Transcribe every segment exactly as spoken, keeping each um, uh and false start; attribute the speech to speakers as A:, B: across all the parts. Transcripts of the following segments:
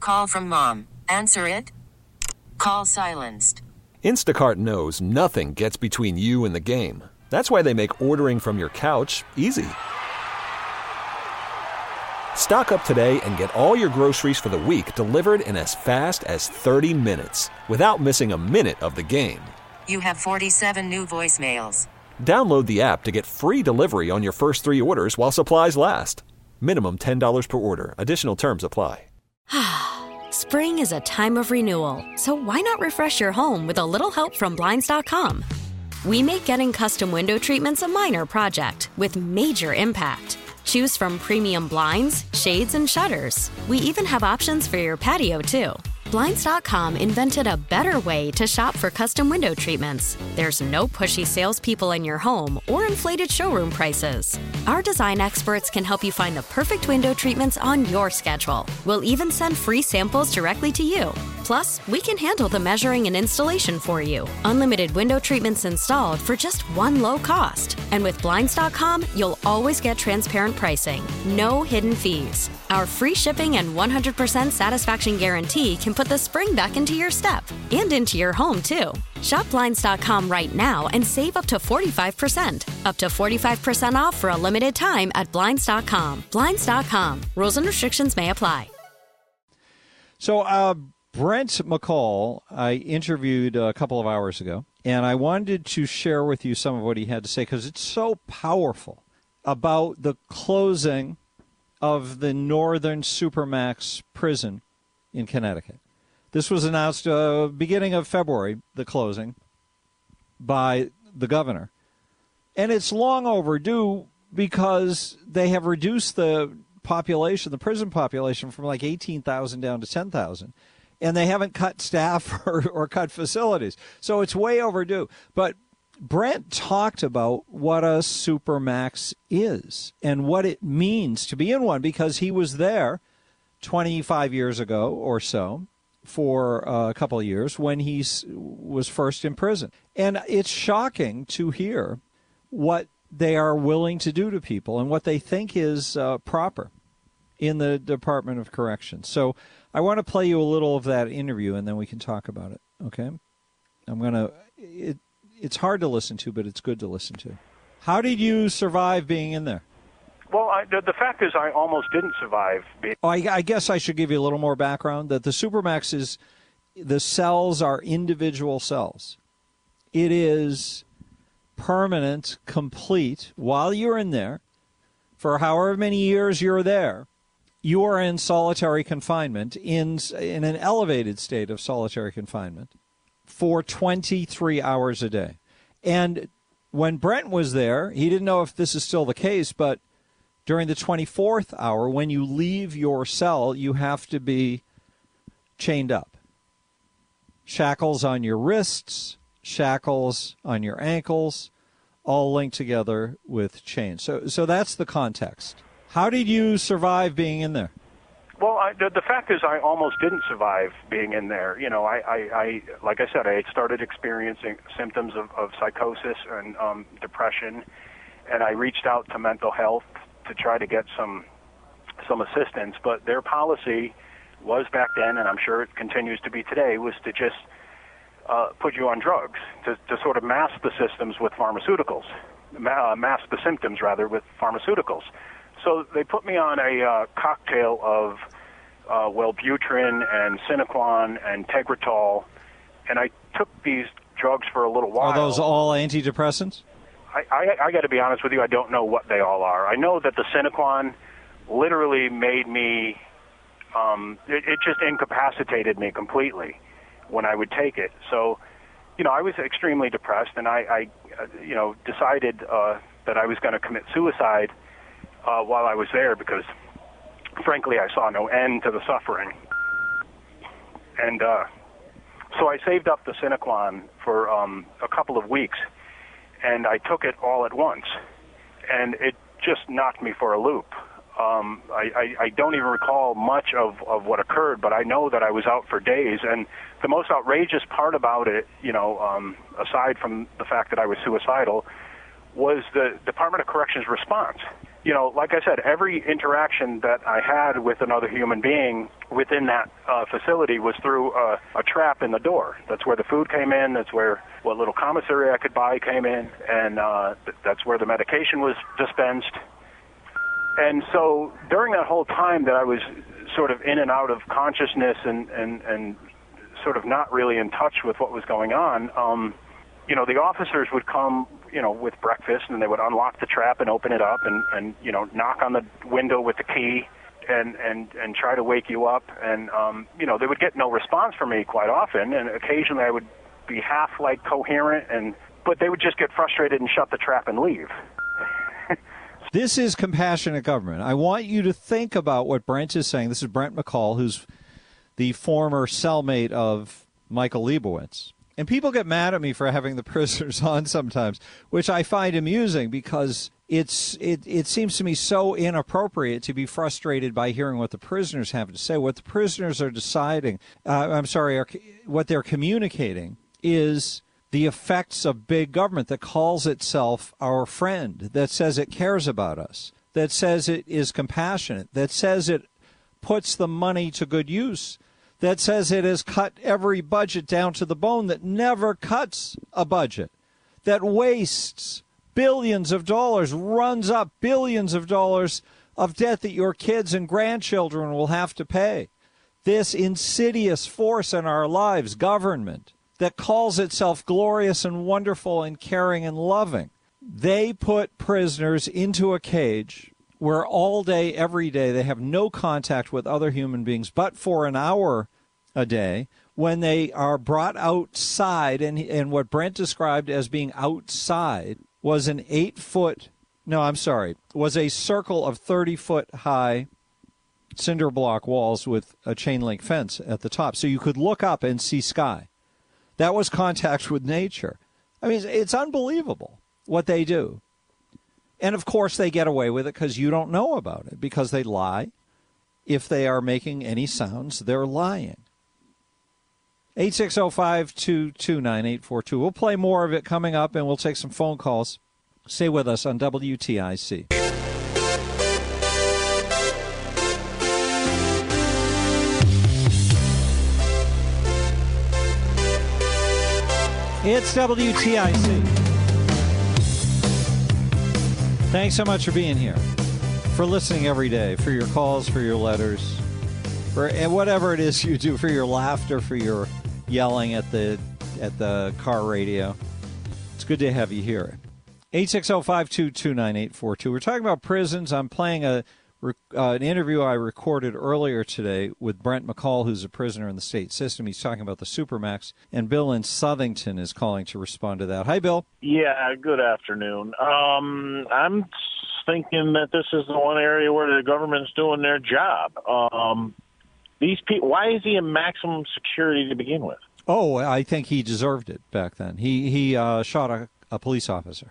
A: Call from mom. Answer it. Call silenced.
B: Instacart knows nothing gets between you and the game. That's why they make ordering from your couch easy. Stock up today and get all your groceries for the week delivered in as fast as thirty minutes without missing a minute of the game.
A: You have forty-seven new voicemails.
B: Download the app to get free delivery on your first three orders while supplies last. Minimum ten dollars per order. Additional terms apply.
C: Spring is a time of renewal, so why not refresh your home with a little help from Blinds dot com? We make getting custom window treatments a minor project with major impact. Choose from premium blinds, shades, and shutters. We even have options for your patio, too. Blinds dot com invented a better way to shop for custom window treatments. There's no pushy salespeople in your home or inflated showroom prices. Our design experts can help you find the perfect window treatments on your schedule. We'll even send free samples directly to you. Plus, we can handle the measuring and installation for you. Unlimited window treatments installed for just one low cost. And with Blinds dot com, you'll always get transparent pricing. No hidden fees. Our free shipping and one hundred percent satisfaction guarantee can put the spring back into your step and into your home, too. Shop Blinds dot com right now and save up to forty-five percent. Up to forty-five percent off for a limited time at Blinds dot com. Blinds dot com. Rules and restrictions may apply.
D: So, uh, Brent McCall, I interviewed a couple of hours ago, and I wanted to share with you some of what he had to say because it's so powerful about the closing of the Northern Supermax prison in Connecticut. This was announced uh, beginning of February, the closing, by the governor. And it's long overdue because they have reduced the population, the prison population, from like eighteen thousand down to ten thousand. And they haven't cut staff or, or cut facilities. So it's way overdue. But Brent talked about what a Supermax is and what it means to be in one because he was there twenty-five years ago or so for uh, a couple of years when he was first in prison. And it's shocking to hear what they are willing to do to people and what they think is uh, proper in the Department of Corrections. So I want to play you a little of that interview, and then we can talk about it, okay? I'm going to it, – it's hard to listen to, but it's good to listen to. How did you survive being in there?
E: Well, I, the, the fact is I almost didn't survive. Being-
D: oh, I, I guess I should give you a little more background, that the Supermax is – the cells are individual cells. It is permanent, complete. While you're in there, for however many years you're there, you are in solitary confinement, in in an elevated state of solitary confinement, for twenty-three hours a day. And when Brent was there, he didn't know if this is still the case, but during the twenty-fourth hour, when you leave your cell, you have to be chained up. Shackles on your wrists, shackles on your ankles, all linked together with chains. So, so that's the context. How did you survive being in there?
E: Well, I, the, the fact is I almost didn't survive being in there. You know, I, I, I like I said, I had started experiencing symptoms of, of psychosis and um, depression, and I reached out to mental health to try to get some some assistance. But their policy was back then, and I'm sure it continues to be today, was to just uh, put you on drugs, to, to sort of mask the systems with pharmaceuticals, ma- uh, mask the symptoms, rather, with pharmaceuticals. So they put me on a uh, cocktail of uh, Wellbutrin and Cinequan and Tegretol, and I took these drugs for a little while.
D: Are those all antidepressants?
E: I, I, I got to be honest with you, I don't know what they all are. I know that the Cinequan literally made me, um, it, it just incapacitated me completely when I would take it. So, you know, I was extremely depressed, and I, I uh, you know, decided uh, that I was going to commit suicide Uh, while I was there because, frankly, I saw no end to the suffering. And uh, so I saved up the Cinequan for um, a couple of weeks, and I took it all at once. And it just knocked me for a loop. Um, I, I, I don't even recall much of, of what occurred, but I know that I was out for days. And the most outrageous part about it, you know, um, aside from the fact that I was suicidal, was the Department of Corrections response. you know, like I said, every interaction that I had with another human being within that uh, facility was through a, a trap in the door. That's where the food came in. That's where what little commissary I could buy came in, and uh, th- that's where the medication was dispensed. And so during that whole time that I was sort of in and out of consciousness and, and, and sort of not really in touch with what was going on, um, you know, the officers would come, you know, with breakfast, and they would unlock the trap and open it up and, and you know, knock on the window with the key and, and, and try to wake you up. And, um, you know, they would get no response from me quite often, and occasionally I would be half, like, coherent, and but they would just get frustrated and shut the trap and leave.
D: This is compassionate government. I want you to think about what Brent is saying. This is Brent McCall, who's the former cellmate of Michael Leibowitz. And people get mad at me for having the prisoners on sometimes, which I find amusing because it's it, it seems to me so inappropriate to be frustrated by hearing what the prisoners have to say. What the prisoners are deciding, uh, I'm sorry, are, what they're communicating is the effects of big government that calls itself our friend, that says it cares about us, that says it is compassionate, that says it puts the money to good use, that says it has cut every budget down to the bone, that never cuts a budget, that wastes billions of dollars, runs up billions of dollars of debt that your kids and grandchildren will have to pay. This insidious force in our lives, government, that calls itself glorious and wonderful and caring and loving. They put prisoners into a cage where all day, every day, they have no contact with other human beings but for an hour a day when they are brought outside. And, and what Brent described as being outside was an eight-foot, no, I'm sorry, was a circle of thirty-foot high cinder block walls with a chain link fence at the top. So you could look up and see sky. That was contact with nature. I mean, it's unbelievable what they do. And, of course, they get away with it because you don't know about it, because they lie. If they are making any sounds, they're lying. eight six zero, five two two, nine eight four two. We'll play more of it coming up, and we'll take some phone calls. Stay with us on W T I C. It's W T I C. Thanks so much for being here, for listening every day, for your calls, for your letters, for and whatever it is you do, for your laughter, for your yelling at the at the car radio. It's good to have you here. eight six zero, five two two, nine eight four two. We're talking about prisons. I'm playing a Uh, an interview I recorded earlier today with Brent McCall, who's a prisoner in the state system. He's talking about the Supermax, and Bill in Southington is calling to respond to that. Hi, Bill.
F: Yeah, good afternoon. Um, I'm thinking that this is the one area where the government's doing their job. Um, these people, why is he in maximum security to begin with?
D: Oh, I think he deserved it back then. He he uh, shot a, a police officer.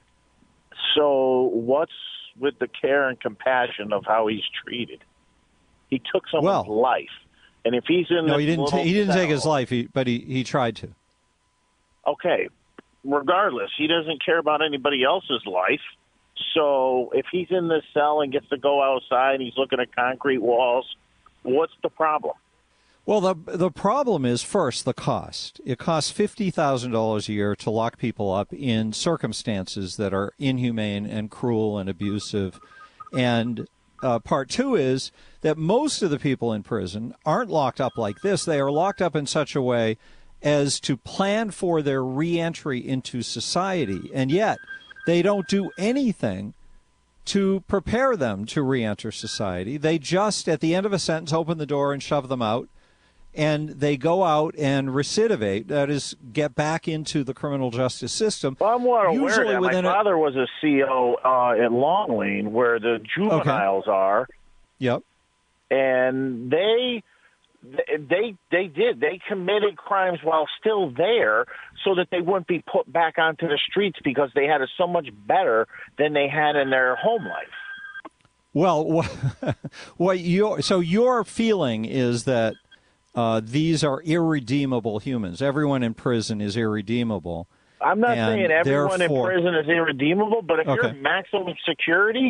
F: So what's with the care and compassion of how he's treated? He took someone's
D: well,
F: life, and if he's in
D: no,
F: this
D: he didn't. Ta- he didn't
F: cell,
D: take his life, he, but he, he tried to.
F: Okay, regardless, he doesn't care about anybody else's life. So if he's in this cell and gets to go outside, and he's looking at concrete walls, what's the problem?
D: Well, the the problem is, first, the cost. It costs fifty thousand dollars a year to lock people up in circumstances that are inhumane and cruel and abusive. And uh, part two is that most of the people in prison aren't locked up like this. They are locked up in such a way as to plan for their reentry into society. And yet they don't do anything to prepare them to reenter society. They just, at the end of a sentence, open the door and shove them out. And they go out and recidivate, that is, get back into the criminal justice system.
F: Well, I'm well aware that my father
D: a...
F: was a C O uh, at Long Lane, where the juveniles okay. are.
D: Yep.
F: And they, they, they did. They committed crimes while still there, so that they wouldn't be put back onto the streets because they had it so much better than they had in their home life.
D: Well, what your so your feeling is that. Uh, these are irredeemable humans. Everyone in prison is irredeemable.
F: I'm not saying everyone in prison is irredeemable, but if
D: okay.
F: you're in maximum security,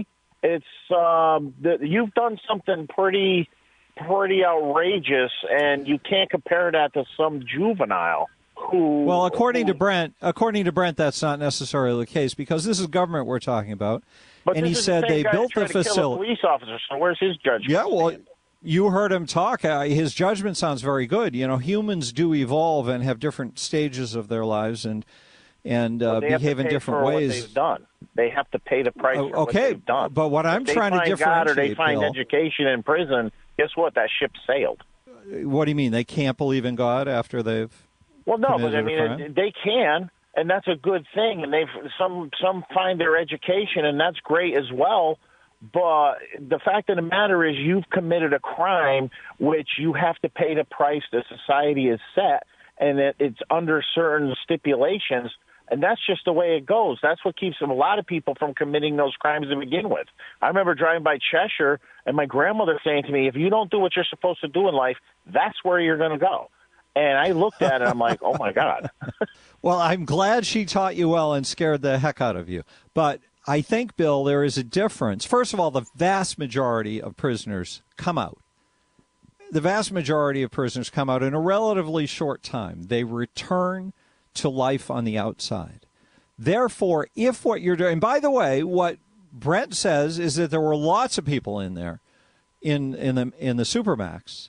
F: it's um, the, you've done something pretty, pretty outrageous, and you can't compare that to some juvenile who.
D: Well, according
F: who,
D: to Brent, according to Brent, that's not necessarily the case because this is government we're talking about,
F: but
D: and he said
F: the
D: they
F: guy
D: built the
F: facility.
D: facility.
F: Police officer. So where's his judgment?
D: Yeah, well. You heard him talk. Uh, his judgment sounds very good. You know, humans do evolve and have different stages of their lives and and uh,
F: well,
D: behave in different
F: for
D: ways.
F: What they've done. They have to pay the price
D: uh,
F: for
D: okay,
F: what they've done.
D: But what I'm
F: if
D: trying
F: they
D: to
F: find
D: differentiate,
F: God or they find
D: Bill,
F: education in prison, guess what? That ship sailed.
D: What do you mean? They can't believe in God after they've
F: well, no, but I mean
D: crime?
F: they can, and that's a good thing. And they've some some find their education, and that's great as well. But the fact of the matter is you've committed a crime which you have to pay the price that society has set, and that it's under certain stipulations, and that's just the way it goes. That's what keeps a lot of people from committing those crimes to begin with. I remember driving by Cheshire and my grandmother saying to me, if you don't do what you're supposed to do in life, that's where you're going to go. And I looked at it, and I'm like, oh, my God.
D: Well, I'm glad she taught you well and scared the heck out of you. But I think, Bill, there is a difference. First of all, the vast majority of prisoners come out. The vast majority of prisoners come out in a relatively short time. They return to life on the outside. Therefore, if what you're doing, and by the way, what Brent says is that there were lots of people in there in in the in the Supermax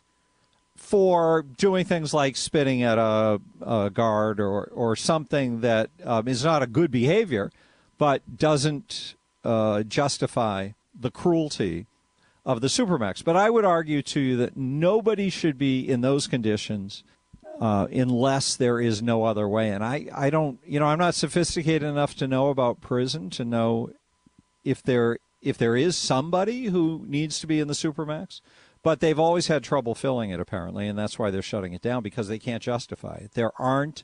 D: for doing things like spitting at a, a guard or or something that um, is not a good behavior, but doesn't uh, justify the cruelty of the Supermax. But I would argue to you that nobody should be in those conditions uh, unless there is no other way. And I, I don't, you know, I'm not sophisticated enough to know about prison to know if there if there is somebody who needs to be in the Supermax. But they've always had trouble filling it, apparently, and that's why they're shutting it down, because they can't justify it. There aren't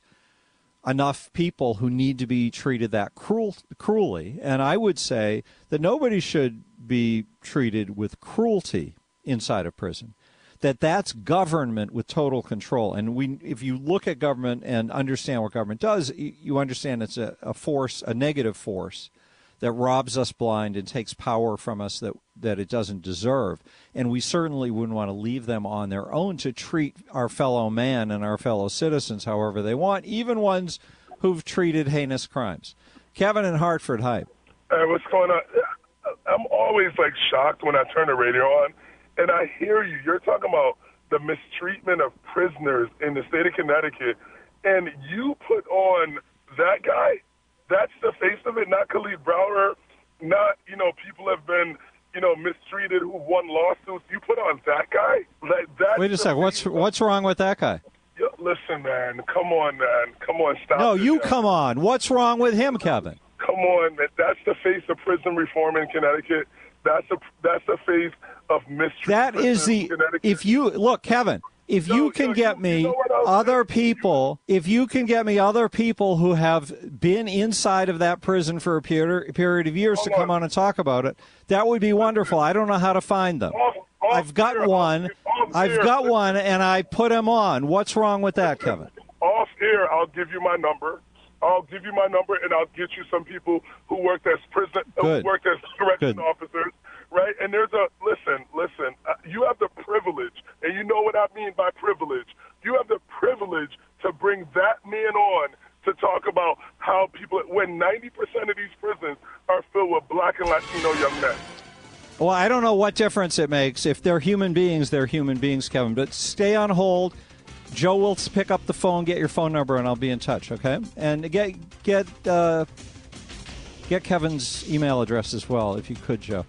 D: enough people who need to be treated that cruel, cruelly. And I would say that nobody should be treated with cruelty inside of prison, that that's government with total control. And we, if you look at government and understand what government does, you understand it's a, a force, a negative force that robs us blind and takes power from us that, that it doesn't deserve. And we certainly wouldn't want to leave them on their own to treat our fellow man and our fellow citizens however they want, even ones who've treated heinous crimes. Kevin in Hartford, hi.
G: Hey, what's going on? I'm always, like, shocked when I turn the radio on, and I hear you. You're talking about the mistreatment of prisoners in the state of Connecticut, and you put on that guy. That's the face of it, not Khalid Browder, not, you know, people have been, you know, mistreated who won lawsuits. You put on that guy? Like, that's
D: Wait a second. What's what's wrong with that guy?
G: Yo, listen, man. Come on, man. Come on, stop
D: No,
G: it,
D: you
G: man.
D: come on. What's wrong with him, Kevin?
G: Come on, man. That's the face of prison reform in Connecticut. That's the that's the face of mistreatment.
D: That is the, if you, look, Kevin, if
G: No,
D: you can
G: no,
D: get
G: you-
D: me
G: you know what else?
D: other people, if you can get me other people who have been inside of that prison for a period, period of years to
G: Hold
D: come
G: on.
D: on and talk about it, that would be wonderful. I don't know how to find them.
G: Off- off
D: I've got
G: air,
D: one.
G: off- off
D: I've
G: air.
D: got one, and I put him on. What's wrong with that, Kevin?
G: Off air, I'll give you my number. I'll give you my number, and I'll get you some people who worked as prison,
D: Good.
G: who worked as correction
D: Good.
G: officers, right? And there's a listen, listen. Uh, you have the privilege, and you know what I mean by privilege. You have the privilege to bring that man on to talk about how people, when ninety percent of these prisons are filled with black and Latino young men.
D: Well, I don't know what difference it makes. If they're human beings, they're human beings, Kevin. But stay on hold. Joe will pick up the phone, get your phone number, and I'll be in touch, okay? And get get uh, get Kevin's email address as well, if you could, Joe.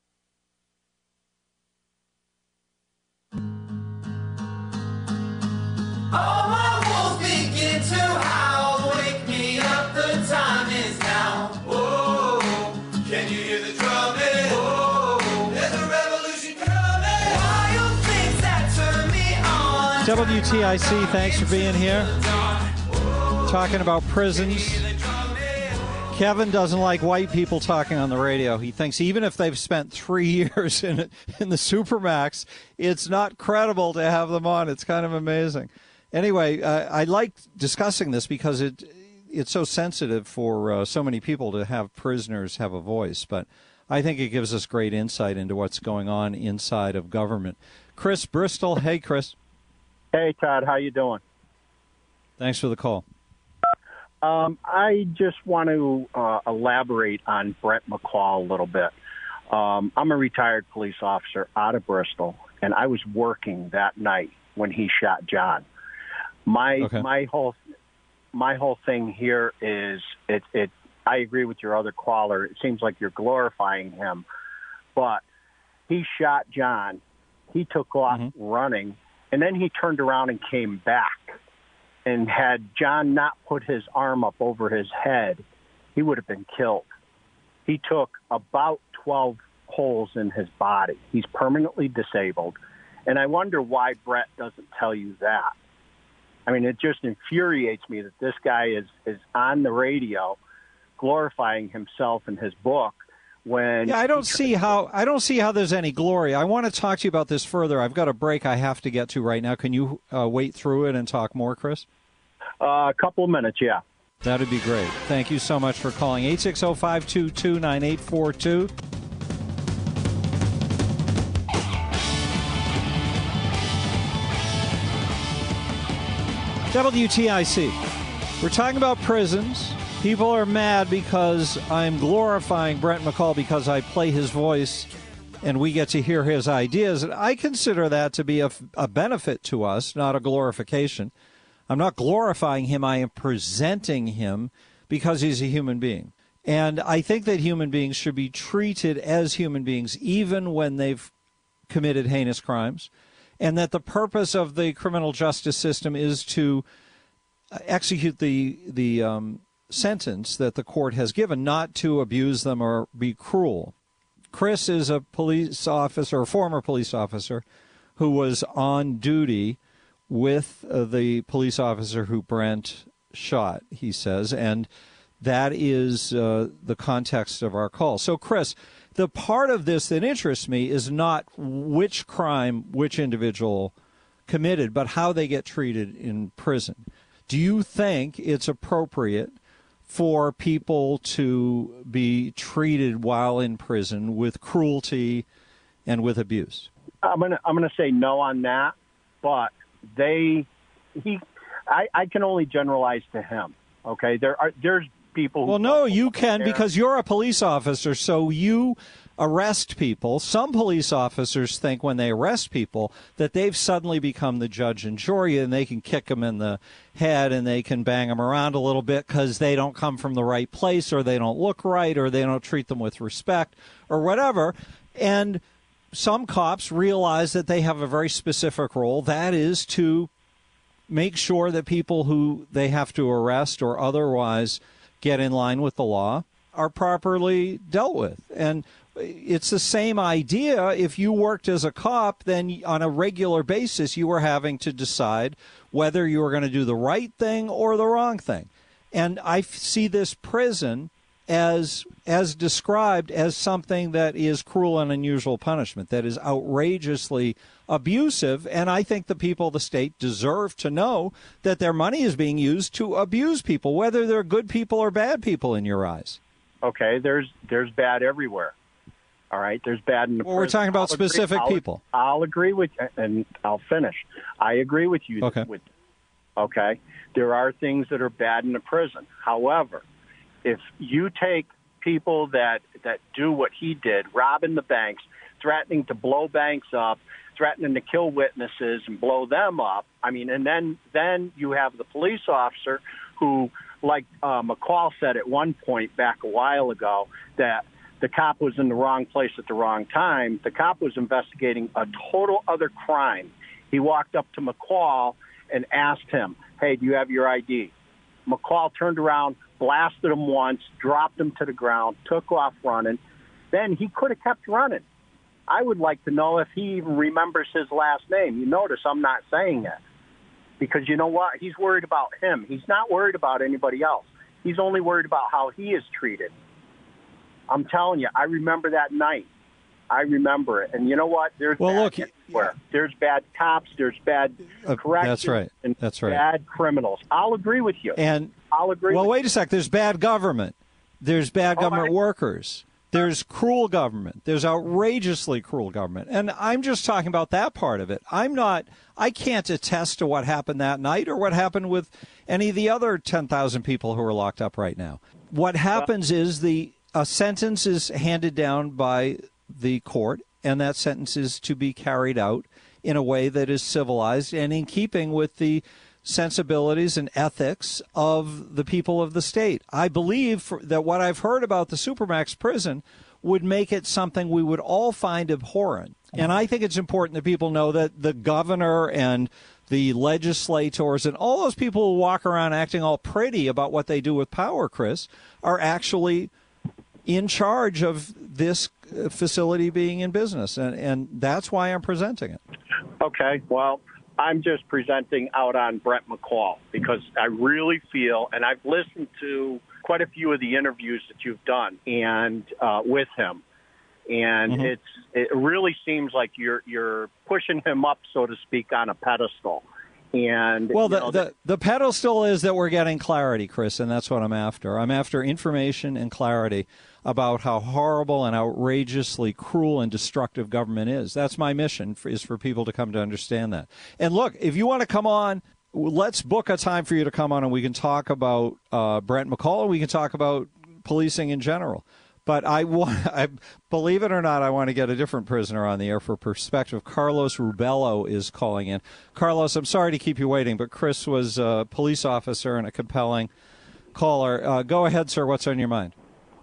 H: All my wolves begin to howl. Wake me up, the time is now. Oh, can you hear the drumming? Oh, there's a revolution coming. Wild things that turn me on.
D: W T I C, thanks for being here. Talking about prisons. Kevin doesn't like white people talking on the radio. He thinks even if they've spent three years in in the Supermax, it's not credible to have them on. It's kind of amazing. Anyway, uh, I like discussing this because it it's so sensitive for uh, so many people to have prisoners have a voice. But I think it gives us great insight into what's going on inside of government. Chris Bristol. Hey, Chris.
I: Hey, Todd. How you doing?
D: Thanks for the call.
I: Um, I just want to uh, elaborate on Brett McCall a little bit. Um, I'm a retired police officer out of Bristol, and I was working that night when he shot John. My
D: okay.
I: my whole my whole thing here is it it. I agree with your other caller. It seems like you're glorifying him, but he shot John. He took off mm-hmm. running, and then he turned around and came back. And had John not put his arm up over his head, he would have been killed. He took about twelve holes in his body. He's permanently disabled. And I wonder why Brett doesn't tell you that. I mean, it just infuriates me that this guy is, is on the radio glorifying himself in his book when
D: yeah, I don't see how I don't see how there's any glory. I want to talk to you about this further. I've got a break I have to get to right now. Can you uh, wait through it and talk more, Chris?
I: Uh, a couple of minutes, yeah.
D: That'd be great. Thank you so much for calling. eight six zero, five two two, nine eight four two. W T I C. We're talking about prisons. People are mad because I'm glorifying Brett McCall because I play his voice and we get to hear his ideas. And I consider that to be a, a benefit to us, not a glorification. I'm not glorifying him. I am presenting him because he's a human being. And I think that human beings should be treated as human beings even when they've committed heinous crimes, and that the purpose of the criminal justice system is to execute the the um, sentence that the court has given, not to abuse them or be cruel. Chris is a police officer, a former police officer, who was on duty with uh, the police officer who Brent shot, he says, and that is uh, the context of our call. So, Chris, the part of this that interests me is not which crime which individual committed, but how they get treated in prison. Do you think it's appropriate for people to be treated while in prison with cruelty and with abuse?
I: I'm gonna I'm gonna say no on that, but they he I, I can only generalize to him. Okay, there are there's people. Who
D: well, no, you can there. Because you're a police officer, so you arrest people. Some police officers think when they arrest people that they've suddenly become the judge and jury and they can kick them in the head and they can bang them around a little bit because they don't come from the right place or they don't look right or they don't treat them with respect or whatever. And some cops realize that they have a very specific role. That is to make sure that people who they have to arrest or otherwise get in line with the law are properly dealt with. And it's the same idea. If you worked as a cop, then on a regular basis you were having to decide whether you were going to do the right thing or the wrong thing. And I see this prison as as described as something that is cruel and unusual punishment, that is outrageously abusive. And I think the people of the state deserve to know that their money is being used to abuse people, whether they're good people or bad people in your eyes.
I: Okay, there's there's bad everywhere. All right, there's bad in the
D: well,
I: prison.
D: We're talking about
I: I'll
D: specific
I: agree,
D: people.
I: I'll, I'll agree with, and I'll finish. I agree with you.
D: Okay.
I: With, okay, there are things that are bad in the prison. However, if you take people that, that do what he did, robbing the banks, threatening to blow banks up, threatening to kill witnesses and blow them up, I mean, and then, then you have the police officer who, like uh, McCall said at one point back a while ago, that the cop was in the wrong place at the wrong time. The cop was investigating a total other crime. He walked up to McCall and asked him, hey, do you have your I D? McCall turned around, blasted him once, dropped him to the ground, took off running. Then he could have kept running. I would like to know if he even remembers his last name. You notice I'm not saying it because you know what? He's worried about him. He's not worried about anybody else. He's only worried about how he is treated. I'm telling you, I remember that night. I remember it. And you know what? There's
D: well,
I: bad
D: look,
I: everywhere. There's bad cops. There's bad
D: uh,
I: corrections.
D: That's right.
I: And
D: that's right.
I: Bad criminals. I'll agree with you.
D: And
I: I'll agree
D: well,
I: with
D: wait
I: you.
D: a sec. There's bad government. There's bad
I: Oh,
D: government
I: I,
D: workers. There's cruel government. There's outrageously cruel government. And I'm just talking about that part of it. I'm not, I can't attest to what happened that night or what happened with any of the other ten thousand people who are locked up right now. What happens is the a sentence is handed down by the court, and that sentence is to be carried out in a way that is civilized and in keeping with the sensibilities and ethics of the people of the state. I believe for, that what I've heard about the Supermax prison would make it something we would all find abhorrent. And I think it's important that people know that the governor and the legislators and all those people who walk around acting all pretty about what they do with power, Chris, are actually in charge of this facility being in business. And, and that's why I'm presenting it.
I: Okay, well, I'm just presenting out on Brent McCall because I really feel, and I've listened to quite a few of the interviews that you've done and uh, with him, and mm-hmm. it's it really seems like you're you're pushing him up, so to speak, on a pedestal. And
D: well, the,
I: know,
D: the the pedestal is that we're getting clarity, Chris, and that's what I'm after. I'm after information and clarity about how horrible and outrageously cruel and destructive government is. That's my mission, for, is for people to come to understand that. And look, if you want to come on, let's book a time for you to come on and we can talk about uh, Brent McCall and we can talk about policing in general. But I want, I, believe it or not, I want to get a different prisoner on the air for perspective. Carlos Rubello is calling in. Carlos, I'm sorry to keep you waiting, but Chris was a police officer and a compelling caller. Uh, go ahead, sir. What's on your mind?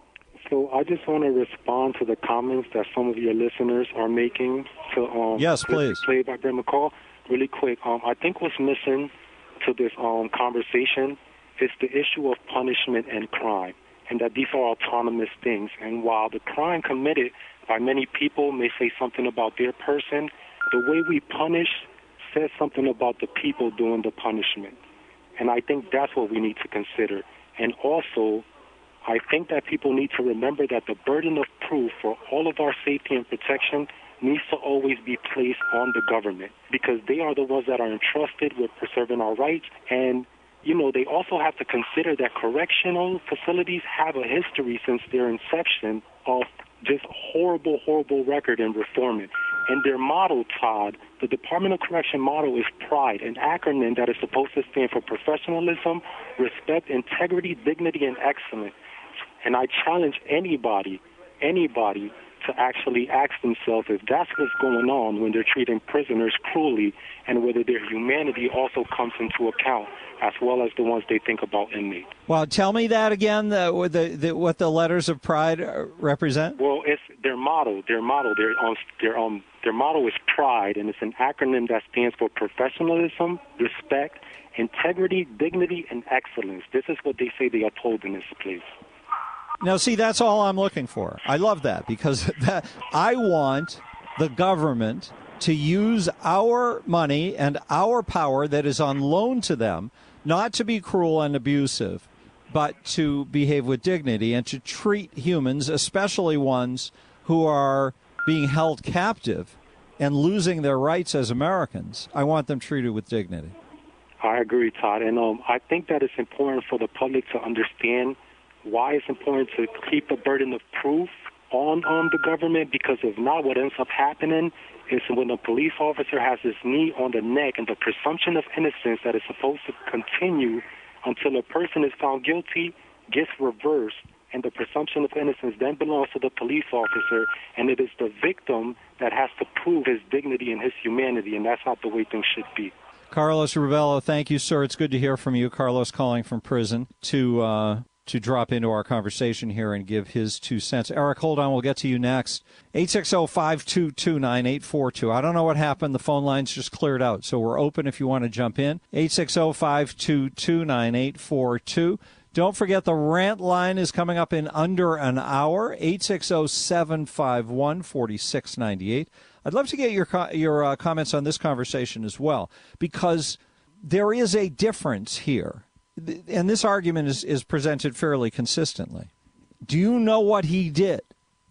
J: So I just want to respond to the comments that some of your listeners are making to um,
D: yes, please.
J: Played by Brent McCall. Really quick, um, I think what's missing to this um, conversation is the issue of punishment and crime, and that these are autonomous things. And while the crime committed by many people may say something about their person, the way we punish says something about the people doing the punishment. And I think that's what we need to consider. And also, I think that people need to remember that the burden of proof for all of our safety and protection needs to always be placed on the government, because they are the ones that are entrusted with preserving our rights. And, you know, they also have to consider that correctional facilities have a history since their inception of just horrible, horrible record in reforming. And their motto, Todd, the Department of Correction motto is PRIDE, an acronym that is supposed to stand for professionalism, respect, integrity, dignity, and excellence. And I challenge anybody, anybody, to actually ask themselves if that's what's going on when they're treating prisoners cruelly, and whether their humanity also comes into account, as well as the ones they think about inmates.
D: Well, tell me that again, the, the, the, what the letters of PRIDE represent?
J: Well, it's their motto. Their motto, their, um, their, um, their motto is PRIDE, and it's an acronym that stands for professionalism, respect, integrity, dignity, and excellence. This is what they say they are told in this place.
D: Now, see, that's all I'm looking for. I love that, because that, I want the government to use our money and our power that is on loan to them, not to be cruel and abusive, but to behave with dignity and to treat humans, especially ones who are being held captive and losing their rights as Americans. I want them treated with dignity.
J: I agree, Todd. And um, I think that it's important for the public to understand why it's important to keep the burden of proof on, on the government, because if not, what ends up happening is when a police officer has his knee on the neck and the presumption of innocence that is supposed to continue until a person is found guilty gets reversed, and the presumption of innocence then belongs to the police officer, and it is the victim that has to prove his dignity and his humanity, and that's not the way things should be.
D: Carlos Rubello, thank you, sir. It's good to hear from you. Carlos calling from prison to uh, to drop into our conversation here and give his two cents. Eric, hold on. We'll get to you next. eight six zero, five two two, nine eight four two. I don't know what happened. The phone lines just cleared out, so we're open if you want to jump in. eight six zero, five two two, nine eight four two. Don't forget the rant line is coming up in under an hour. eight six zero, seven five one, four six nine eight. I'd love to get your your uh, comments on this conversation as well, because there is a difference here. And this argument is, is presented fairly consistently. Do you know what he did?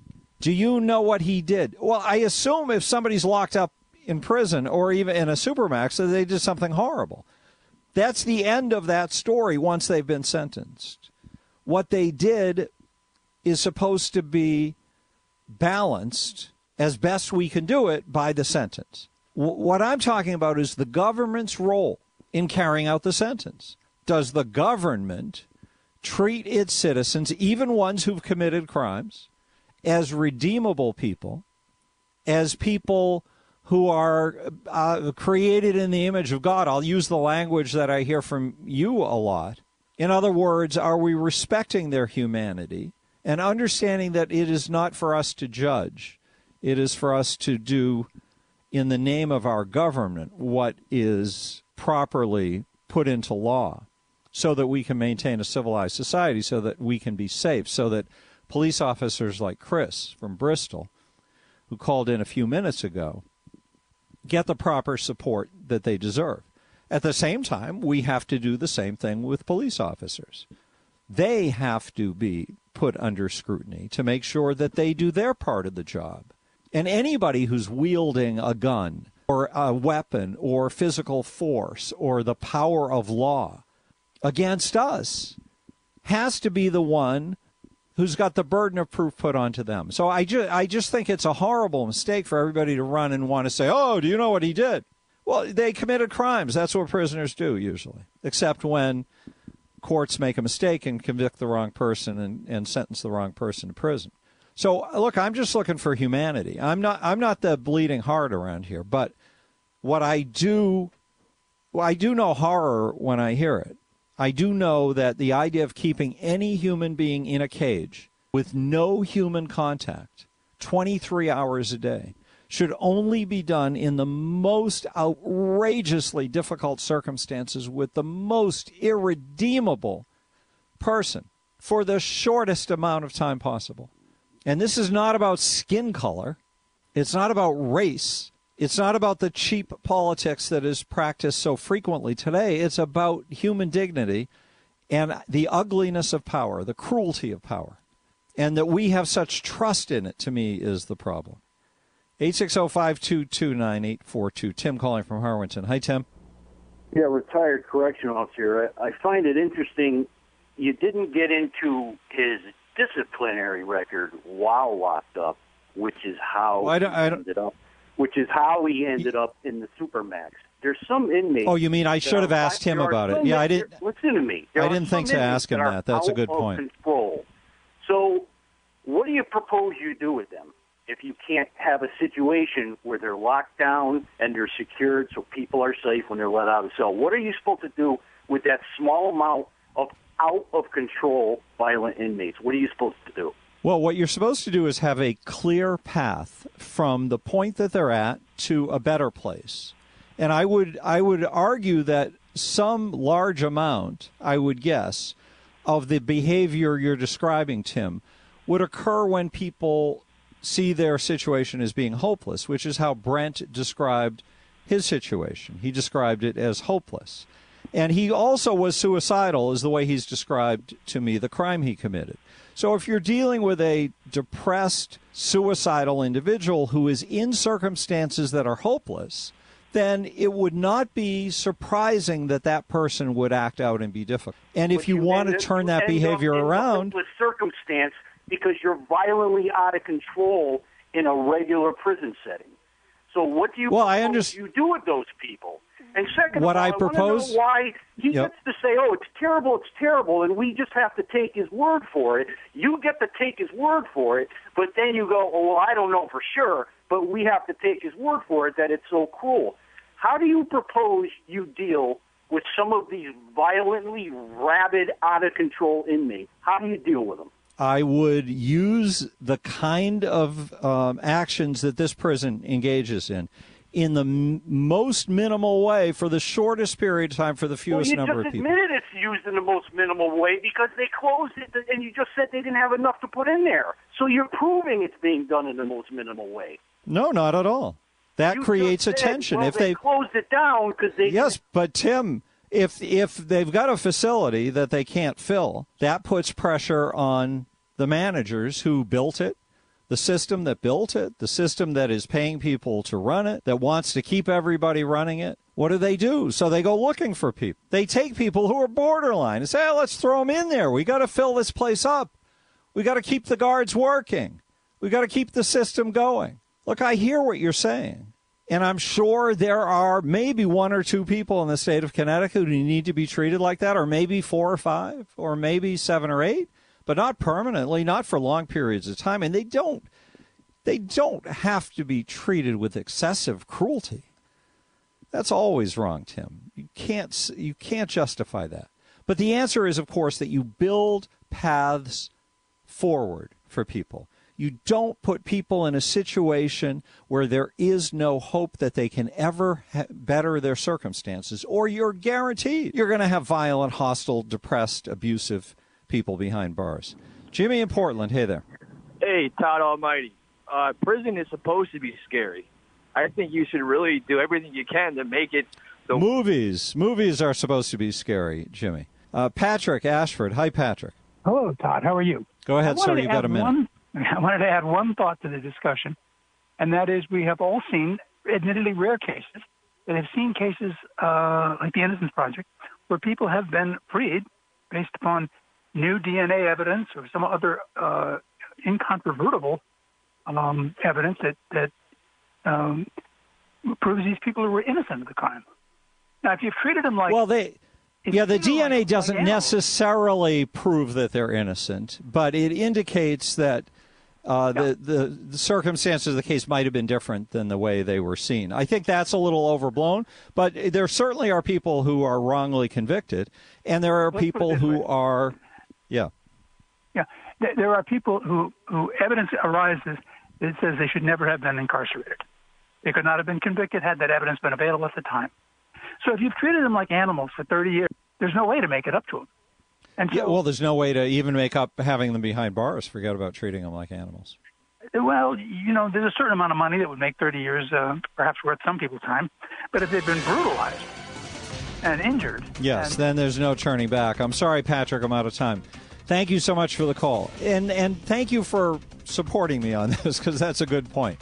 D: Do you know what he did? Well, I assume if somebody's locked up in prison or even in a supermax, that they did something horrible. That's the end of that story once they've been sentenced. What they did is supposed to be balanced as best we can do it by the sentence. W- what I'm talking about is the government's role in carrying out the sentence. Does the government treat its citizens, even ones who've committed crimes, as redeemable people, as people who are uh, created in the image of God? I'll use the language that I hear from you a lot. In other words, are we respecting their humanity and understanding that it is not for us to judge? It is for us to do, in the name of our government, what is properly put into law so that we can maintain a civilized society, so that we can be safe, so that police officers like Chris from Bristol, who called in a few minutes ago, get the proper support that they deserve. At the same time, we have to do the same thing with police officers. They have to be put under scrutiny to make sure that they do their part of the job. And anybody who's wielding a gun or a weapon or physical force or the power of law against us has to be the one who's got the burden of proof put onto them. So I, ju- I just think it's a horrible mistake for everybody to run and want to say, oh, do you know what he did? Well, they committed crimes. That's what prisoners do usually, except when courts make a mistake and convict the wrong person and, and sentence the wrong person to prison. So, look, I'm just looking for humanity. I'm not I'm not the bleeding heart around here, but what I do, well, I do know horror when I hear it. I do know that the idea of keeping any human being in a cage with no human contact twenty-three hours a day should only be done in the most outrageously difficult circumstances with the most irredeemable person for the shortest amount of time possible. And this is not about skin color. It's not about race. It's not about the cheap politics that is practiced so frequently today. It's about human dignity and the ugliness of power, the cruelty of power. And that we have such trust in it, to me, is the problem. eight six zero, five two two, nine eight four two. Tim calling from Harwinton. Hi, Tim.
K: Yeah, retired correctional officer. I, I find it interesting you didn't get into his disciplinary record while locked up, which is how
D: well, I don't, I
K: he
D: don't,
K: ended up. Which is how he ended up in the Supermax. There's some inmates.
D: Oh, you mean I should have asked him about it? Yeah, I didn't.
K: Listen to me. There
D: I didn't think to ask him that. That's a good point.
K: Control. So, what do you propose you do with them if you can't have a situation where they're locked down and they're secured so people are safe when they're let out of the cell? What are you supposed to do with that small amount of out of control violent inmates? What are you supposed to do?
D: Well, what you're supposed to do is have a clear path from the point that they're at to a better place. And I would I would argue that some large amount, I would guess, of the behavior you're describing, Tim, would occur when people see their situation as being hopeless, which is how Brent described his situation. He described it as hopeless. And he also was suicidal, is the way he's described to me the crime he committed. So if you're dealing with a depressed, suicidal individual who is in circumstances that are hopeless, then it would not be surprising that that person would act out and be difficult. And if you, you want to turn that behavior around,
K: with circumstance because you're violently out of control in a regular prison setting. So what do you
D: well, I understand.
K: you do with those people? And second
D: what
K: of all,
D: I,
K: I
D: propose,
K: want to know why he
D: yep.
K: gets to say, oh, it's terrible, it's terrible, and we just have to take his word for it. You get to take his word for it, but then you go, oh, well, I don't know for sure, but we have to take his word for it that it's so cruel. How do you propose you deal with some of these violently rabid, out-of-control inmates? How do you deal with them?
D: I would use the kind of um, actions that this prison engages in in the m- most minimal way for the shortest period of time for the fewest
K: well,
D: number of people.
K: You just admitted it's used in the most minimal way because they closed it, and you just said they didn't have enough to put in there. So you're proving it's being done in the most minimal way.
D: No, not at all. That
K: you
D: creates a
K: said,
D: tension.
K: Well,
D: if
K: they,
D: they
K: closed it down because they
D: yes,
K: didn't.
D: But Tim, if if they've got a facility that they can't fill, that puts pressure on the managers who built it, the system that built it, the system that is paying people to run it, that wants to keep everybody running it. What do they do? So they go looking for people. They take people who are borderline and say, hey, let's throw them in there. We got to fill this place up. We got to keep the guards working. We've got to keep the system going. Look, I hear what you're saying. And I'm sure there are maybe one or two people in the state of Connecticut who need to be treated like that, or maybe four or five, or maybe seven or eight, but not permanently, not for long periods of time. And they don't, they don't have to be treated with excessive cruelty. That's always wrong, Tim. You can't, you can't justify that. But the answer is, of course, that you build paths forward for people. You don't put people in a situation where there is no hope that they can ever ha- better their circumstances, or you're guaranteed you're going to have violent, hostile, depressed, abusive people behind bars. Jimmy in Portland, hey there.
L: Hey, Todd Almighty. Uh, prison is supposed to be scary. I think you should really do everything you can to make it. The-
D: Movies. Movies are supposed to be scary, Jimmy. Uh, Patrick Ashford. Hi, Patrick.
M: Hello, Todd. How are you?
D: Go ahead, sir. You've got a minute.
M: One, I wanted to add one thought to the discussion, and that is we have all seen, admittedly rare cases, but have seen cases uh, like the Innocence Project where people have been freed based upon new D N A evidence or some other uh, incontrovertible um, evidence that, that um, proves these people were innocent of the crime. Now, if you've treated them like...
D: Well, they... Yeah, the D N A
M: like,
D: doesn't
M: like
D: necessarily prove that they're innocent, but it indicates that uh, the, the, the circumstances of the case might have been different than the way they were seen. I think that's a little overblown, but there certainly are people who are wrongly convicted, and there are
M: Let's
D: people who way. are, yeah.
M: Yeah, there are people who, who evidence arises that says they should never have been incarcerated. They could not have been convicted had that evidence been available at the time. So if you've treated them like animals for thirty years, there's no way to make it up to them. And so,
D: yeah, well, there's no way to even make up having them behind bars. Forget about treating them like animals.
M: Well, you know, there's a certain amount of money that would make thirty years uh, perhaps worth some people's time. But if they've been brutalized and injured...
D: Yes,
M: and,
D: then there's no turning back. I'm sorry, Patrick, I'm out of time. Thank you so much for the call. And, and thank you for supporting me on this, because that's a good point.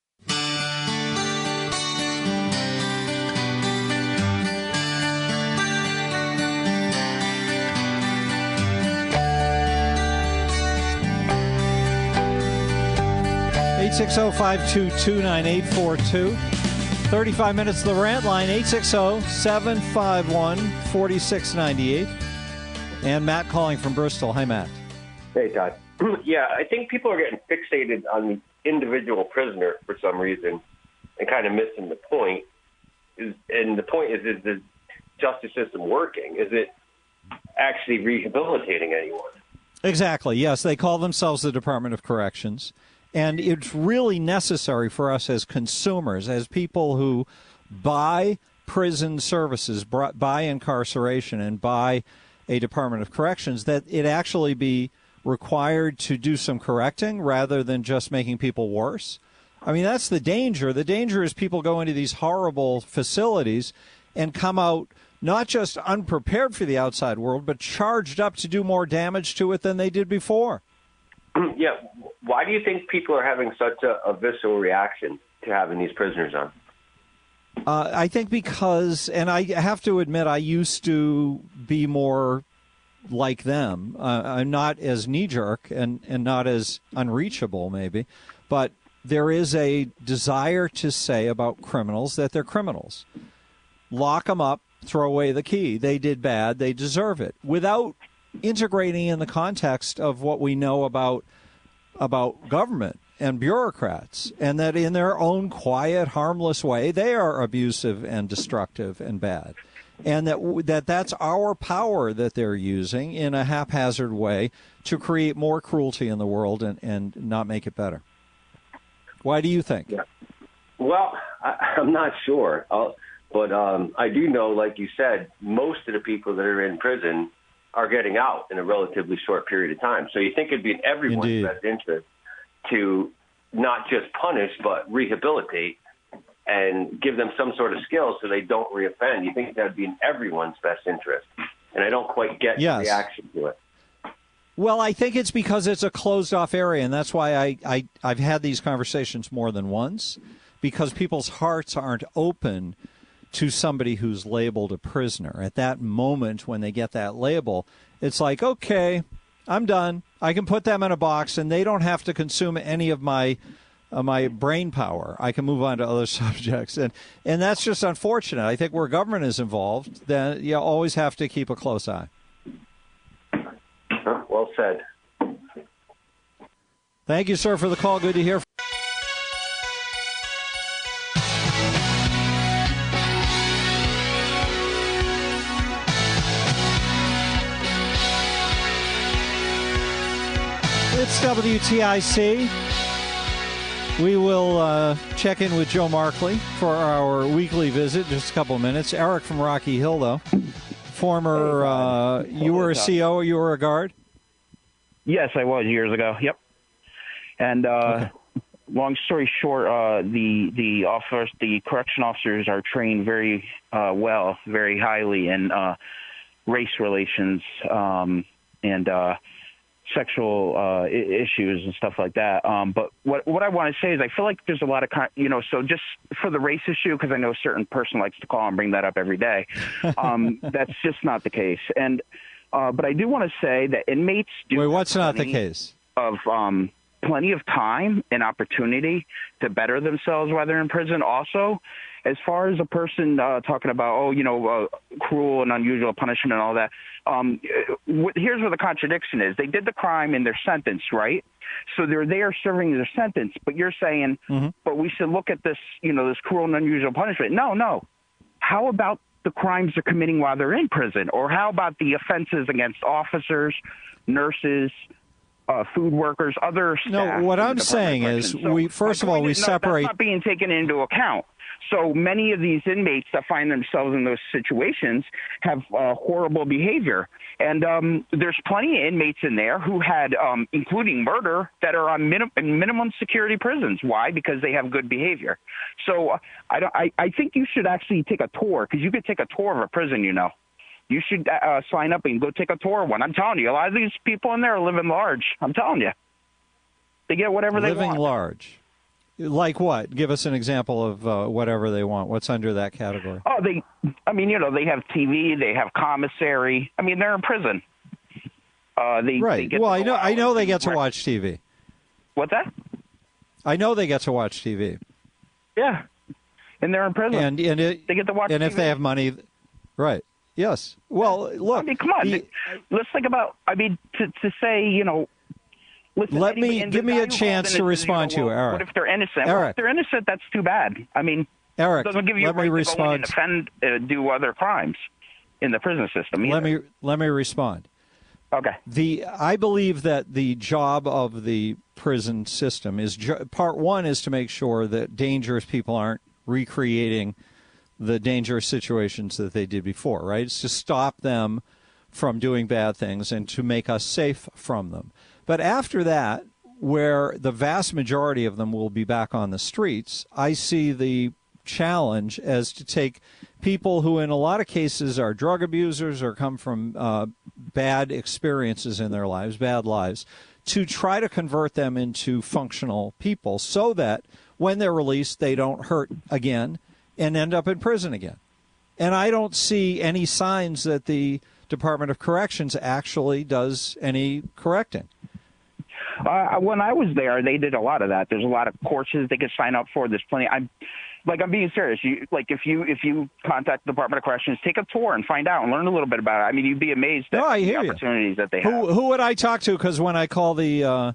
D: eight six zero, five two two, nine eight four two. thirty-five minutes of the rant line, eight six zero, seven five one, four six nine eight. And Matt calling from Bristol. Hi, Matt.
N: Hey, Todd. Yeah, I think people are getting fixated on the individual prisoner for some reason and kind of missing the point. Is, and the point is, is the justice system working? Is it actually rehabilitating anyone?
D: Exactly, yes. They call themselves the Department of Corrections. And it's really necessary for us as consumers, as people who buy prison services, buy incarceration, and buy a Department of Corrections, that it actually be required to do some correcting rather than just making people worse. I mean, that's the danger. The danger is people go into these horrible facilities and come out not just unprepared for the outside world, but charged up to do more damage to it than they did before.
N: Yeah. Why do you think people are having such a, a visceral reaction to having these prisoners on?
D: Uh, I think because, and I have to admit, I used to be more like them. Uh, I'm not as knee-jerk and, and not as unreachable, maybe, but there is a desire to say about criminals that they're criminals. Lock them up, throw away the key. They did bad. They deserve it. Without integrating in the context of what we know about about government and bureaucrats, and that in their own quiet, harmless way, they are abusive and destructive and bad. And that that that's our power that they're using in a haphazard way to create more cruelty in the world and, and not make it better. Why do you think?
N: Yeah. Well, I, I'm not sure. I'll, but um, I do know, like you said, most of the people that are in prison are getting out in a relatively short period of time. So you think it'd be in everyone's
D: Indeed.
N: best interest to not just punish, but rehabilitate and give them some sort of skill so they don't reoffend. You think that'd be in everyone's best interest. And I don't quite get
D: yes.
N: the reaction to it.
D: Well, I think it's because it's a closed-off area, and that's why I, I, I've had these conversations more than once, because people's hearts aren't open to somebody who's labeled a prisoner. At that moment when they get that label, it's like, okay, I'm done. I can put them in a box, and they don't have to consume any of my uh, my brain power. I can move on to other subjects, and and that's just unfortunate. I think where government is involved, then you always have to keep a close eye.
N: Well said.
D: Thank you, sir, for the call. Good to hear from It's W T I C. We will uh, check in with Joe Markley for our weekly visit in just a couple of minutes. Eric from Rocky Hill, though. Former, uh, you were a C O, you were a guard?
O: Yes, I was years ago. Yep. And uh, okay. Long story short, uh, the the officers, the correction officers are trained very uh, well, very highly in uh, race relations um, and uh, sexual uh, issues and stuff like that. Um, but what what I want to say is I feel like there's a lot of, you know, so just for the race issue, because I know a certain person likes to call and bring that up every day, um, that's just not the case. And uh, but I do want to say that inmates do.
D: Wait, what's not the case?
O: Of um, plenty of time and opportunity to better themselves while they're in prison. Also, as far as a person uh, talking about, oh, you know, uh, cruel and unusual punishment and all that, um, w- here's where the contradiction is. They did the crime and they're sentenced, right? So they're there serving their sentence, but you're saying, mm-hmm. but we should look at this, you know, this cruel and unusual punishment. No, no. How about the crimes they're committing while they're in prison? Or how about the offenses against officers, nurses, Uh, food workers, other staff?
D: No, what I'm saying is, so we first of all, we
O: no,
D: separate.
O: That's not being taken into account. So many of these inmates that find themselves in those situations have uh, horrible behavior. And um, there's plenty of inmates in there who had, um, including murder, that are on minim- minimum security prisons. Why? Because they have good behavior. So uh, I, don't, I, I think you should actually take a tour, because you could take a tour of a prison, you know. You should uh, sign up and go take a tour of one. I'm telling you, a lot of these people in there are living large. I'm telling you. They get whatever they
D: living
O: want.
D: Living large. Like what? Give us an example of uh, whatever they want. What's under that category?
O: Oh, they, I mean, you know, they have T V, they have commissary. I mean, they're in prison. Uh, they,
D: right.
O: They get
D: well, I know I know they get to watch T V.
O: What's that?
D: I know they get to watch T V.
O: Yeah. And they're in prison.
D: And, and it,
O: they get to watch
D: And
O: T V.
D: if they have money, right. Yes. Well, look.
O: I mean, come on. The, let's think about, I mean, to, to say, you know, listen,
D: let me,
O: anybody,
D: give me a chance to respond to you, Eric.
O: What if they're innocent?
D: Eric.
O: Well, if they're innocent, that's too bad. I mean,
D: Eric,
O: it doesn't give you
D: let
O: a right
D: me
O: to
D: respond.
O: go in and offend, uh, do other crimes in the prison system either.
D: Let me, let me respond.
O: Okay.
D: The I believe that the job of the prison system is, part one is to make sure that dangerous people aren't recreating the dangerous situations that they did before, right? It's to stop them from doing bad things and to make us safe from them. But after that, where the vast majority of them will be back on the streets, I see the challenge as to take people who in a lot of cases are drug abusers or come from uh, bad experiences in their lives, bad lives, to try to convert them into functional people so that when they're released, they don't hurt again and end up in prison again. And I don't see any signs that the Department of Corrections actually does any correcting.
O: Uh, when I was there, they did a lot of that. There's a lot of courses they could sign up for. There's plenty. I'm like, I'm being serious. You, like, if you if you contact the Department of Corrections, take a tour and find out and learn a little bit about it. I mean, you'd be amazed at
D: no, I
O: the
D: hear
O: opportunities
D: you.
O: that they have.
D: Who, who would I talk to? Because when I call the uh,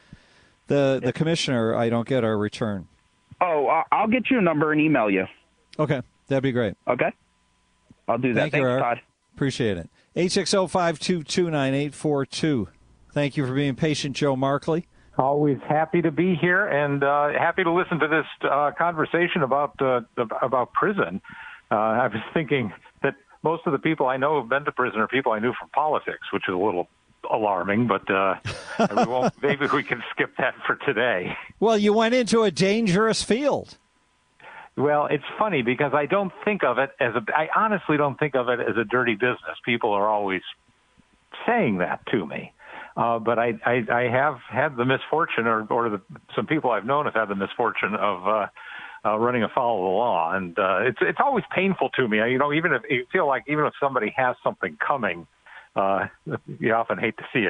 D: the the commissioner, I don't get a return.
O: Oh, uh, I'll get you a number and email you.
D: Okay, that'd be great.
O: Okay, I'll do that.
D: Thank
O: Thanks,
D: you, Eric.
O: Todd.
D: Appreciate it. eight six zero, five two two, nine eight four two. Thank you for being patient, Joe Markley.
P: Always happy to be here and uh, happy to listen to this uh, conversation about uh, about prison. Uh, I was thinking that most of the people I know who've been to prison are people I knew from politics, which is a little alarming, but uh, we won't, maybe we can skip that for today.
D: Well, you went into a dangerous field.
P: Well, it's funny because I don't think of it as a, I honestly don't think of it as a dirty business. People are always saying that to me. Uh, but I, I, I have had the misfortune, or, or the, some people I've known have had the misfortune of uh, uh, running afoul of the law. And uh, it's it's always painful to me. You know, even if you feel like even if somebody has something coming, uh, you often hate to see it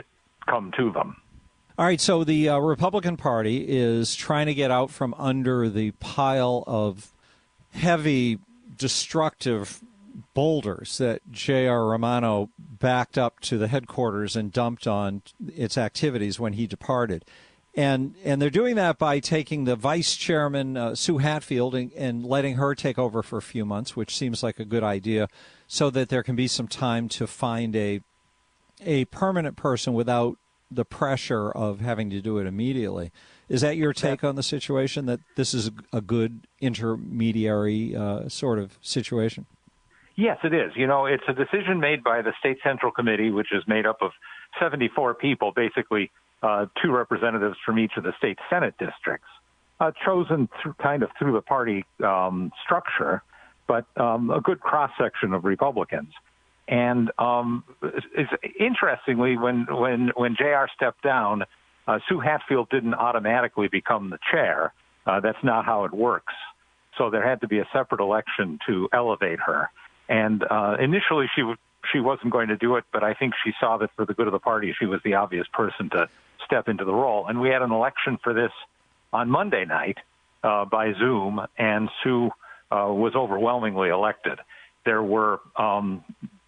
P: come to them.
D: All right, so the uh, Republican Party is trying to get out from under the pile of heavy, destructive boulders that J R. Romano backed up to the headquarters and dumped on its activities when he departed. And and they're doing that by taking the vice chairman, uh, Sue Hatfield, and, and letting her take over for a few months, which seems like a good idea, so that there can be some time to find a a permanent person without the pressure of having to do it immediately. Is that your take on the situation, that this is a good intermediary uh, sort of situation?
P: Yes, it is. You know, it's a decision made by the State Central Committee, which is made up of seventy-four people, basically uh, two representatives from each of the state Senate districts, uh, chosen through, kind of through the party um, structure, but um, a good cross-section of Republicans. And um, it's, interestingly, when, when, when J R stepped down, uh, Sue Hatfield didn't automatically become the chair. Uh, that's not how it works. So there had to be a separate election to elevate her. And uh, initially, she w- she wasn't going to do it, but I think she saw that for the good of the party, she was the obvious person to step into the role. And we had an election for this on Monday night uh, by Zoom, and Sue uh, was overwhelmingly elected. There were um,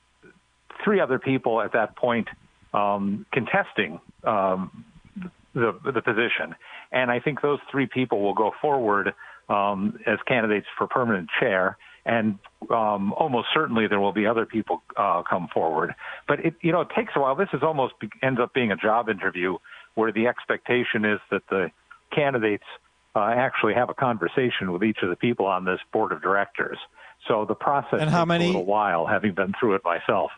P: three other people at that point um, contesting um, the, the position, and I think those three people will go forward um, as candidates for permanent chair. And um, almost certainly there will be other people uh, come forward. But, it, you know, it takes a while. This is almost be, ends up being a job interview where the expectation is that the candidates uh, actually have a conversation with each of the people on this board of directors. So the process
D: and how
P: takes
D: many,
P: a little while, having been through it myself.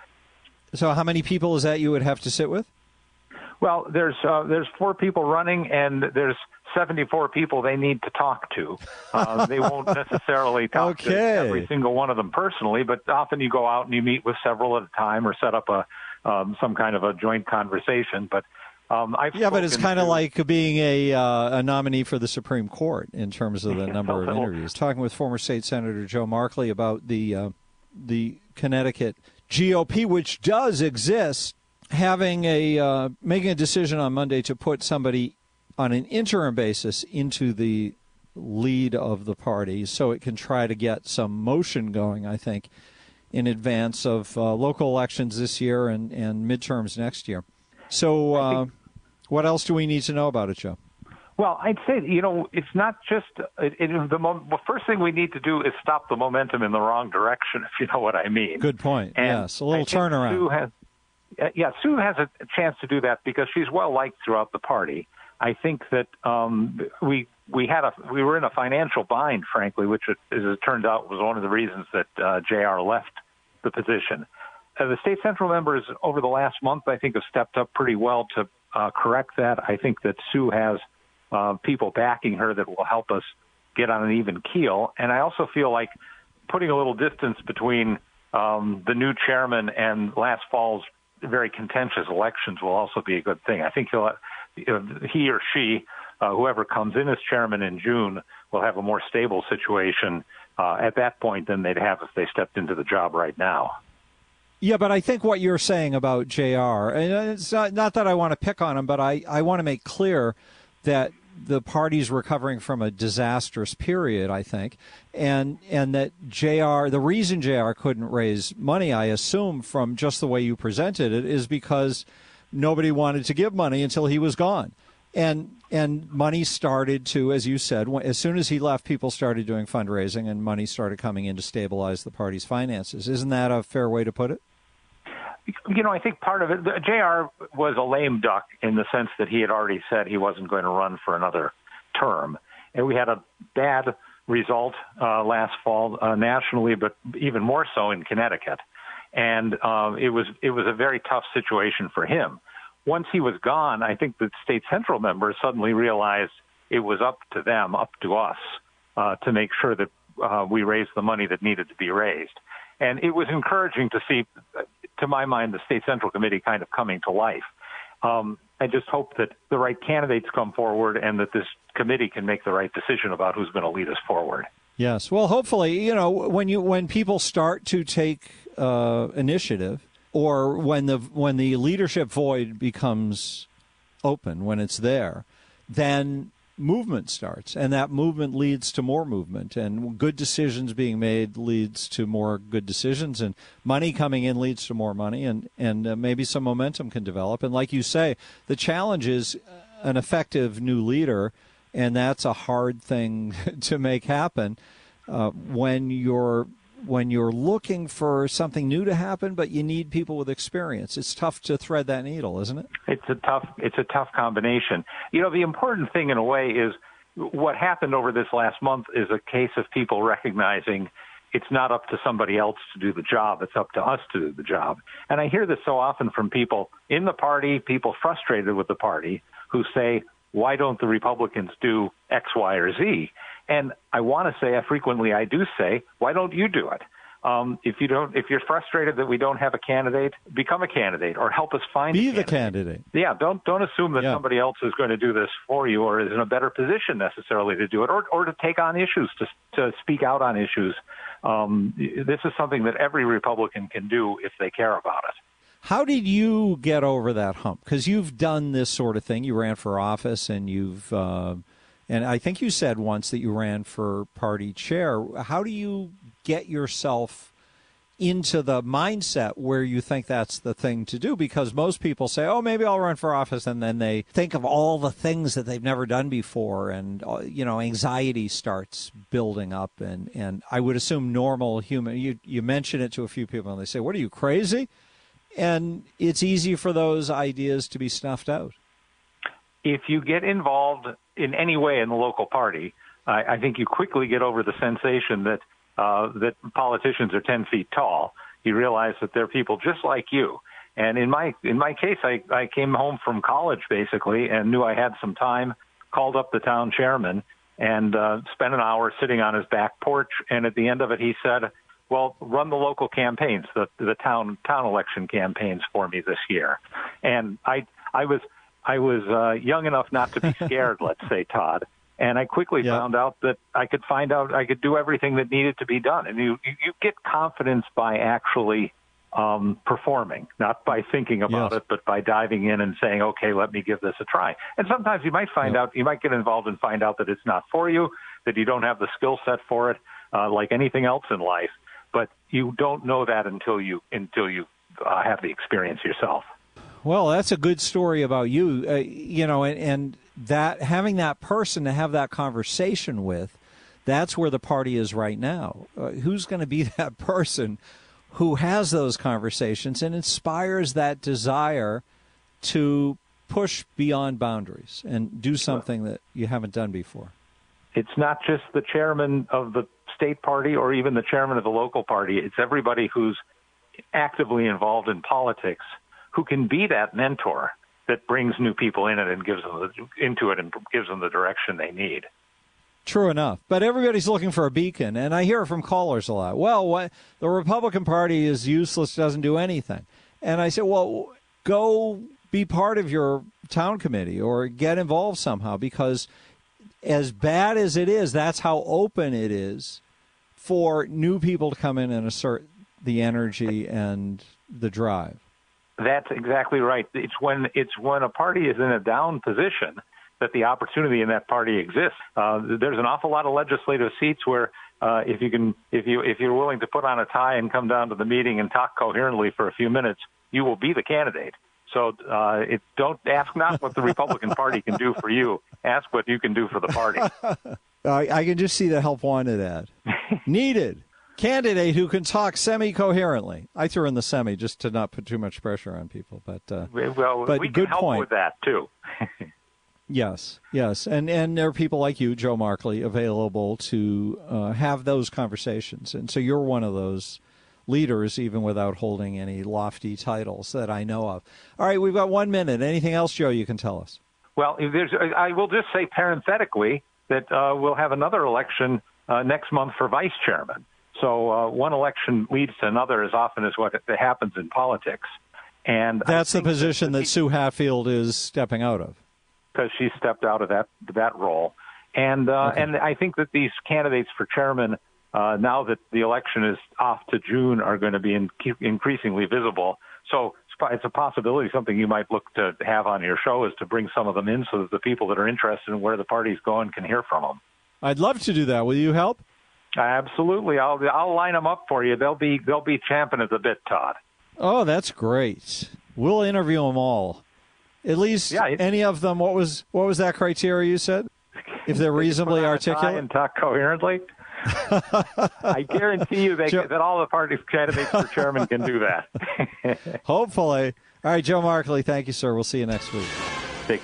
D: So how many people is that you would have to sit with?
P: Well, there's uh, there's four people running, and there's seventy-four people they need to talk to. Uh, they won't necessarily talk
D: okay.
P: to every single one of them personally, but often you go out and you meet with several at a time or set up a um, some kind of a joint conversation. But um, I've
D: yeah, but it's kind of
P: to...
D: like being a uh, a nominee for the Supreme Court in terms of the number of interviews. Talking with former State Senator Joe Markley about the uh, the Connecticut G O P, which does exist, having a uh, making a decision on Monday to put somebody on an interim basis into the lead of the party so it can try to get some motion going, I think, in advance of uh, local elections this year and, and midterms next year. So uh, what else do we need to know about it, Joe?
P: Well, I'd say, you know, it's not just it, it, the, mo- the first thing we need to do is stop the momentum in the wrong direction, if you know what I mean.
D: Good point.
P: And
D: yes, a little
P: I think
D: turnaround.
P: Sue has, uh, yeah, Sue has a chance to do that because she's well liked throughout the party. I think that um, we we had a we were in a financial bind, frankly, which, it, as it turned out, was one of the reasons that uh, J R left the position. Uh, the State Central members over the last month, I think, have stepped up pretty well to uh, correct that. I think that Sue has uh, people backing her that will help us get on an even keel. And I also feel like putting a little distance between um, the new chairman and last fall's very contentious elections will also be a good thing. I think he'll. He or she, uh, whoever comes in as chairman in June, will have a more stable situation uh, at that point than they'd have if they stepped into the job right now.
D: Yeah, but I think what you're saying about J R, and it's not, not that I want to pick on him, but I, I want to make clear that the party's recovering from a disastrous period, I think, and and that J R, the reason J R couldn't raise money, I assume, from just the way you presented it, is because nobody wanted to give money until he was gone. And and money started to, as you said, as soon as he left, people started doing fundraising and money started coming in to stabilize the party's finances. Isn't that a fair way to put it?
P: You know, I think part of it, J R was a lame duck in the sense that he had already said he wasn't going to run for another term. And we had a bad result uh, last fall uh, nationally, but even more so in Connecticut. And um, it was it was a very tough situation for him. Once he was gone, I think the State Central members suddenly realized it was up to them, up to us, uh, to make sure that uh, we raised the money that needed to be raised. And it was encouraging to see, to my mind, the State Central Committee kind of coming to life. Um, I just hope that the right candidates come forward and that this committee can make the right decision about who's going to lead us forward.
D: Yes. Well, hopefully, you know, when you when people start to take uh, initiative or when the when the leadership void becomes open, when it's there, then movement starts, and that movement leads to more movement, and good decisions being made leads to more good decisions, and money coming in leads to more money, and and uh, maybe some momentum can develop. And like you say, the challenge is an effective new leader, and that's a hard thing to make happen uh, when you're when you're looking for something new to happen, but you need people with experience. It's tough to thread that needle, isn't it?
P: It's a tough, it's a tough combination. You know, the important thing in a way is what happened over this last month is a case of people recognizing it's not up to somebody else to do the job. It's up to us to do the job. And I hear this so often from people in the party, people frustrated with the party who say, why don't the Republicans do X, Y, or Z? And I want to say, I frequently I do say, why don't you do it? Um, if you don't, if you're frustrated that we don't have a candidate, become a candidate or help us find
D: Be
P: a
D: the
P: candidate.
D: candidate.
P: Yeah, don't don't assume that
D: Yeah.
P: somebody else is going to do this for you or is in a better position necessarily to do it or or to take on issues, to to speak out on issues. Um, this is something that every Republican can do if they care about it.
D: How did you get over that hump? Because you've done this sort of thing. You ran for office, and you've, uh, and I think you said once that you ran for party chair. How do you get yourself into the mindset where you think that's the thing to do? Because most people say, oh, maybe I'll run for office, and then they think of all the things that they've never done before, and, uh, you know, anxiety starts building up. And, and I would assume normal human, you, you mention it to a few people, and they say, what, are you crazy? And it's easy for those ideas to be snuffed out.
P: If you get involved in any way in the local party, I, I think you quickly get over the sensation that uh, that politicians are ten feet tall. You realize that they're people just like you. And in my in my case, I, I came home from college basically and knew I had some time, called up the town chairman, and uh, spent an hour sitting on his back porch. And at the end of it, he said, well, run the local campaigns, the the town town election campaigns for me this year. And I I was I was uh, young enough not to be scared, let's say, Todd. And I quickly yeah. found out that I could find out I could do everything that needed to be done. And you you, you get confidence by actually um, performing, not by thinking about yes. it, but by diving in and saying, okay, let me give this a try. And sometimes you might find yeah. out, you might get involved and find out that it's not for you, that you don't have the skill set for it, uh, like anything else in life. But you don't know that until you until you uh, have the experience yourself.
D: Well, that's a good story about you, uh, you know, and, and that having that person to have that conversation with, that's where the party is right now. Uh, who's going to be that person who has those conversations and inspires that desire to push beyond boundaries and do something that you haven't done before?
P: It's not just the chairman of the state party or even the chairman of the local party. It's everybody who's actively involved in politics who can be that mentor that brings new people in it and gives them the, into it and gives them the direction they need.
D: True enough. But everybody's looking for a beacon, and I hear it from callers a lot. Well, what, the Republican Party is useless, doesn't do anything. And I say, well, go be part of your town committee or get involved somehow, because as bad as it is, that's how open it is for new people to come in and assert the energy and the drive.
P: That's exactly right. It's when it's when a party is in a down position that the opportunity in that party exists. Uh, there's an awful lot of legislative seats where uh, if you can, if you if you're willing to put on a tie and come down to the meeting and talk coherently for a few minutes, you will be the candidate. So uh, it, don't ask not what the Republican Party can do for you. Ask what you can do for the party.
D: I, I can just see the help wanted ad. Needed. Candidate who can talk semi-coherently. I threw in the semi just to not put too much pressure on people. But uh,
P: well,
D: but
P: we can
D: good
P: help
D: point.
P: with that, too.
D: Yes, yes. And, and there are people like you, Joe Markley, available to uh, have those conversations. And so you're one of those leaders, even without holding any lofty titles that I know of. All right, we've got one minute. Anything else, Joe, you can tell us?
P: Well, if there's, I will just say parenthetically that uh, we'll have another election uh, next month for vice chairman. So uh, one election leads to another as often as what happens in politics. And
D: that's the position that, that Sue Hatfield is stepping out of.
P: Because she stepped out of that that role. And uh, okay. and I think that these candidates for chairman uh, now that the election is off to June, are going to be in, increasingly visible. So it's a possibility, something you might look to have on your show is to bring some of them in so that the people that are interested in where the party's going can hear from them.
D: I'd love to do that. Will you help?
P: Absolutely. I'll I'll line them up for you. They'll be they'll be champing at the bit, Todd.
D: Oh, that's great. We'll interview them all. At least
P: yeah, it,
D: any of them. What was what was that criteria you said? If they're reasonably articulate
P: and talk coherently. I guarantee you they, Joe, that all the party candidates for chairman can do that.
D: Hopefully. All right, Joe Markley, thank you, sir. We'll see you next week.
P: Take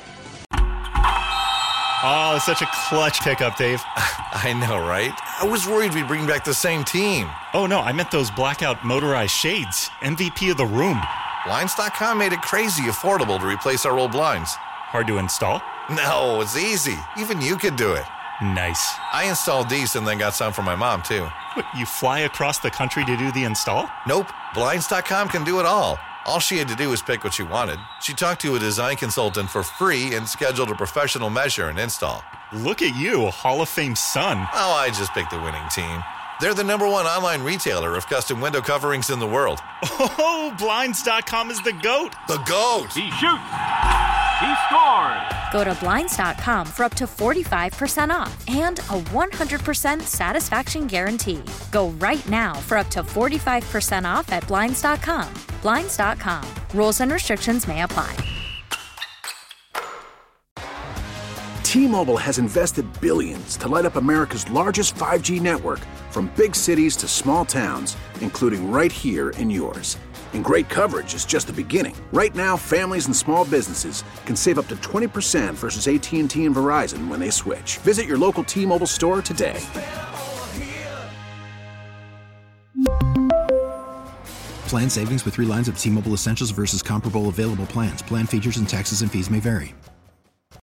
Q: Oh, it's such a clutch pickup, Dave.
R: I know, right? I was worried we'd bring back the same team.
Q: Oh, no, I meant those blackout motorized shades. M V P of the room.
R: Blinds dot com made it crazy affordable to replace our old blinds.
Q: Hard to install?
R: No, it's easy. Even you could do it.
Q: Nice.
R: I installed these and then got some for my mom, too.
Q: What, you fly across the country to do the install?
R: Nope. Blinds dot com can do it all. All she had to do was pick what she wanted. She talked to a design consultant for free and scheduled a professional measure and install.
Q: Look at you, a Hall of Fame son.
R: Oh, I just picked the winning team. They're the number one online retailer of custom window coverings in the world.
Q: Oh, Blinds dot com is the GOAT.
R: The GOAT!
S: He shoots! He scores!
T: Go to Blinds dot com for up to forty-five percent off and a one hundred percent satisfaction guarantee. Go right now for up to forty-five percent off at Blinds dot com. Blinds dot com. Rules and restrictions may apply.
U: T-Mobile has invested billions to light up America's largest five G network, from big cities to small towns, including right here in yours. And great coverage is just the beginning. Right now, families and small businesses can save up to twenty percent versus A T and T and Verizon when they switch. Visit your local T-Mobile store today.
V: Plan savings with three lines of T-Mobile Essentials versus comparable available plans. Plan features and taxes and fees may vary.